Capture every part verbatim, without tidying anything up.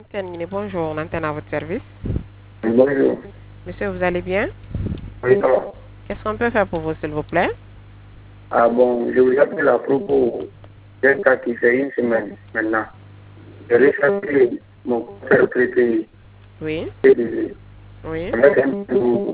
Tianguine, bonjour, on antenne à votre service. Bonjour. Monsieur, vous allez bien? Oui, ça va. Qu'est-ce qu'on peut faire pour vous, s'il vous plaît? Ah bon, je vous appelle à propos d'un cas qui fait une semaine maintenant. J'ai recherché mon conseil retraité Oui, P D G oui. avec un peu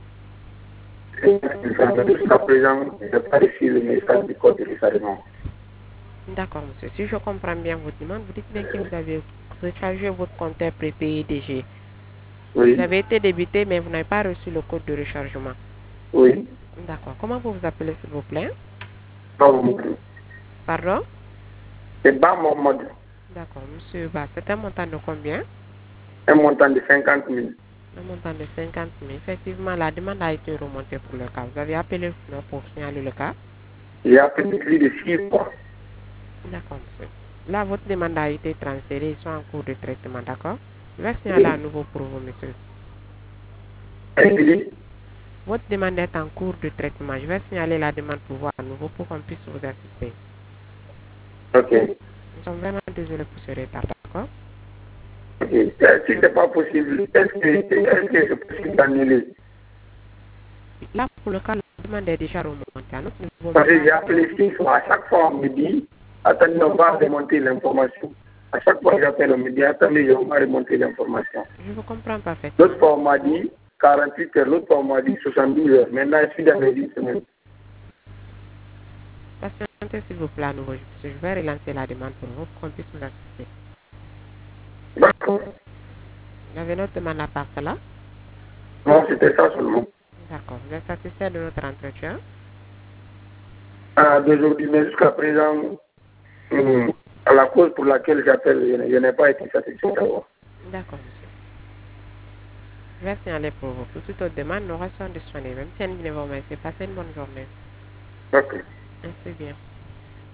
jusqu'à présent, je n'ai pas reçu le message du code de rechargement. D'accord, monsieur. Si je comprends bien votre demande, vous dites bien que vous avez rechargé votre compteur prépayé D G. Vous Oui, avez été débité, mais vous n'avez pas reçu le code de rechargement. oui, D'accord. Comment vous vous appelez, s'il vous plaît? pas mon mode. Pardon? C'est pas mon mode. D'accord, monsieur. Bah, c'est un montant de combien? Un montant de cinquante mille. Un montant de cinquante mille. Effectivement, la demande a été remontée pour le cas. Vous avez appelé pour signaler le cas? J'ai appelé plus de six fois. D'accord, monsieur. Là, votre demande a été transférée, ils sont en cours de traitement, d'accord? Je vais signaler à Oui. nouveau pour vous, monsieur. Et je dis, Votre demande est en cours de traitement. Je vais signaler la demande pour vous à nouveau pour qu'on puisse vous assister. ok, Nous sommes vraiment désolés pour ce retard, d'accord? ok. Euh, Si c'est pas possible, est-ce que est-ce que c'est possible d'annuler? Là, pour le cas, la demande est déjà remontée à notre niveau Parce que j'ai maintenant. appelé six fois. À chaque fois, on me dit, attendez, on va remonter l'information. À chaque fois, j'appelle, on me dit, attendez, on va remonter l'information. Je vous comprends L'autre parfaitement. fois, on m'a dit quarante-huit heures, l'autre fois, on m'a dit soixante-douze heures. Maintenant, je suis dans les dix semaines. Patientez, s'il vous plaît, à nouveau. Je vais relancer la demande pour vous pour qu'on puisse vous assister. D'accord. Vous avez notre demande à part cela? Non, c'était ça seulement. D'accord. Vous êtes satisfait de notre entretien? Ah, d'aujourd'hui, mais jusqu'à présent, hum, à la cause pour laquelle j'appelle, je n'ai je n'ai pas été satisfait d'abord. D'accord, monsieur. Je vais signaler pour vous. Pour toute autre demande, nous restons disponibles. Même si elle ne vous remercie, passez une bonne journée. Ok. Merci bien.